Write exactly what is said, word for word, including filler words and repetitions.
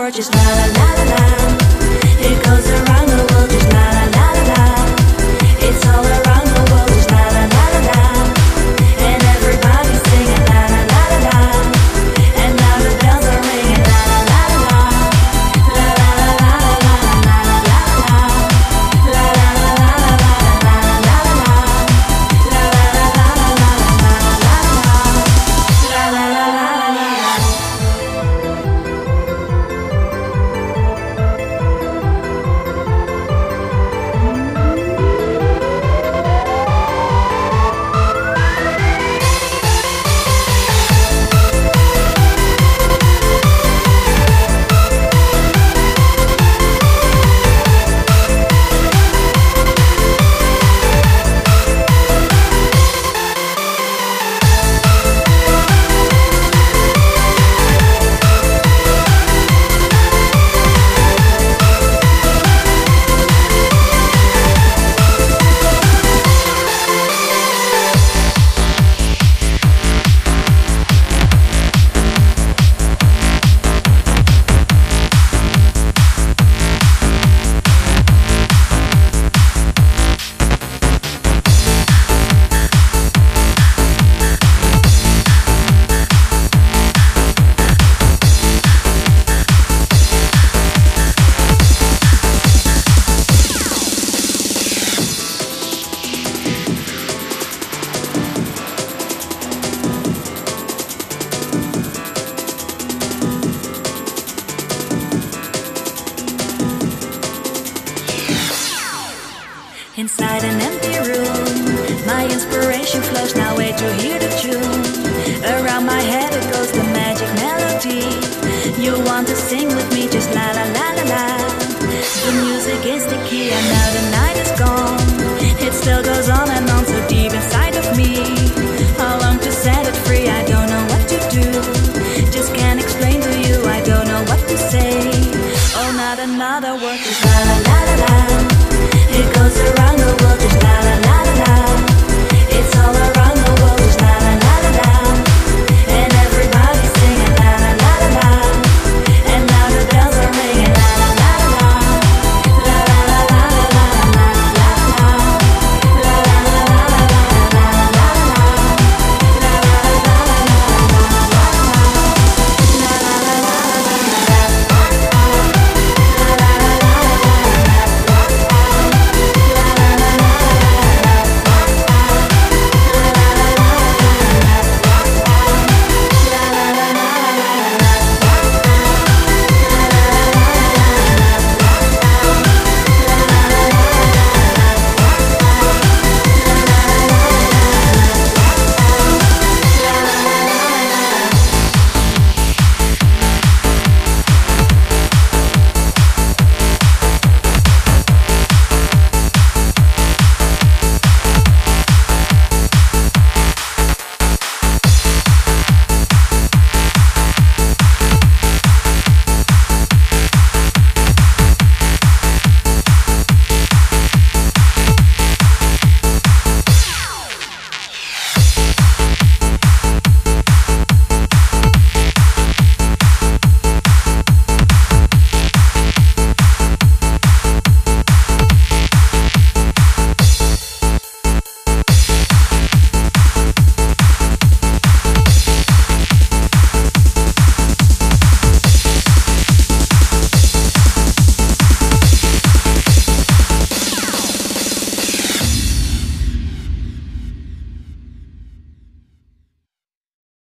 heart just la la la la la. It goes around the world just la la la la la. It's all around the world just la la la la la. And everybody's singing la la la la la. And now the bells are ringing la la la la la. La la la la la la la la la. La la la la la la la la la. La la la la la la la la la. La la la la la la. Inside an empty room, my inspiration flows, now wait to hear the tune. Around my head it goes the magic melody. You want to sing with me, just la la la la la. The music is the key and now the night is gone. It still goes on and on so deep inside of me. I long to set it free, I don't know what to do. Just can't explain to you, I don't know what to say. Oh, not another word